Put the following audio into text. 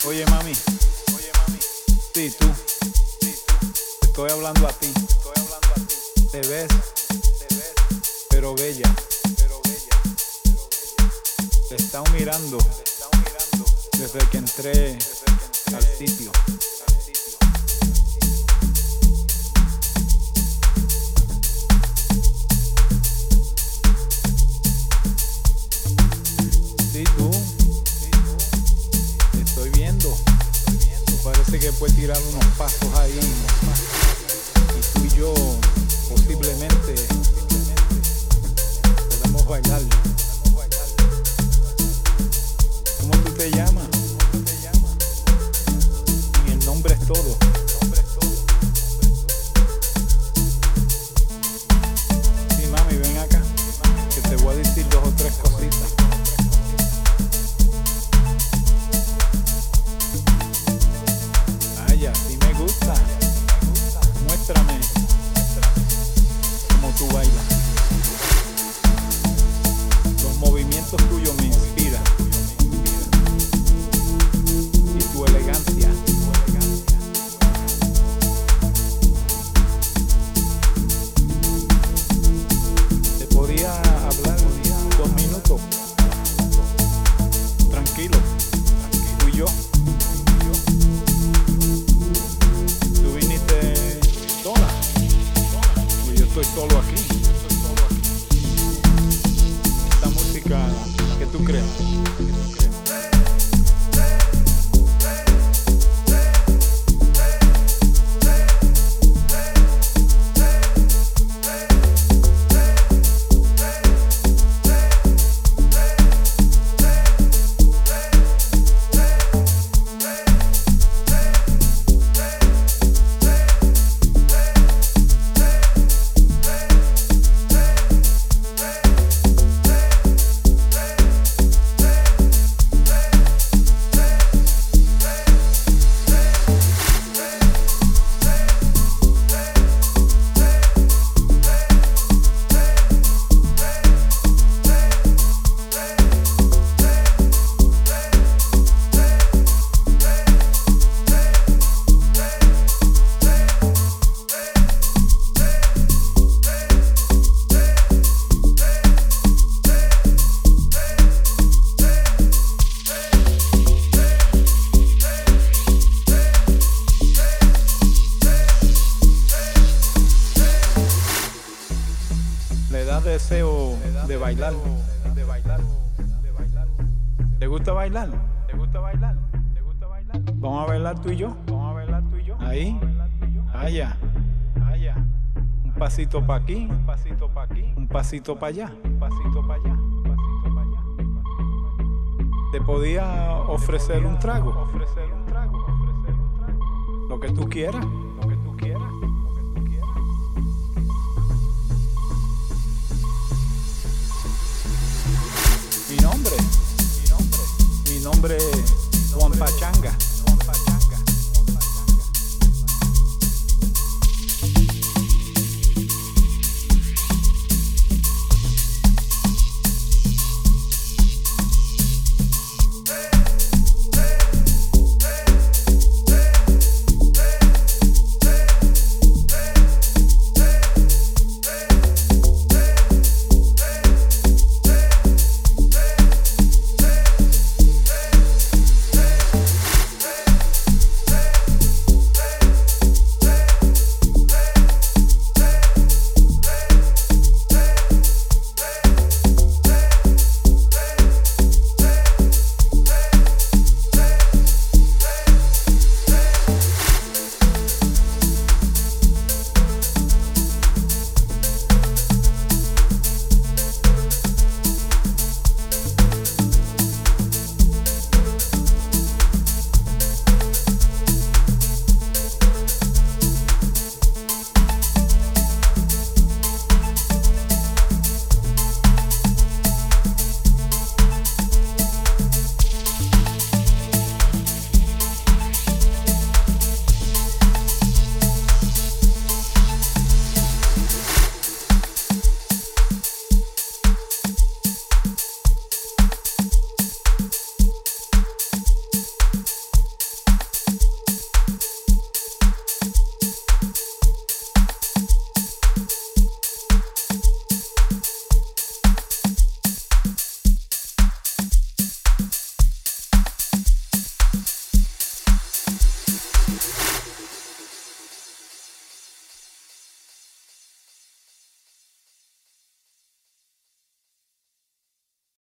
Oye mami, sí tú, te estoy hablando a ti. Te ves, pero bella. Te he estado mirando desde que entré al sitio. Sí, tú, te estoy viendo. Parece que puedes tirar unos pasos ahí. Y tú y yo posiblemente podemos bailar. ¿Cómo tú te llamas? Y el nombre es todo. Sí, mami, ven acá, que te voy a decir 2 o 3 cositas. Vaya, sí me gusta. Muéstrame cómo tú bailas. Los movimientos tuyos me inspiran. Y tu elegancia. Te podía hablar 2 minutos. Tranquilo. Tú y yo. Tú viniste sola. Pues yo estoy solo aquí. Esta música, ¿qué tú crees? Le da deseo de bailar. ¿Te gusta bailar? Vamos a bailar tú y yo. Ahí, allá. Un pasito para aquí, un pasito para allá. Te podía ofrecer un trago. Lo que tú quieras. Mi nombre es Juan Pachanga.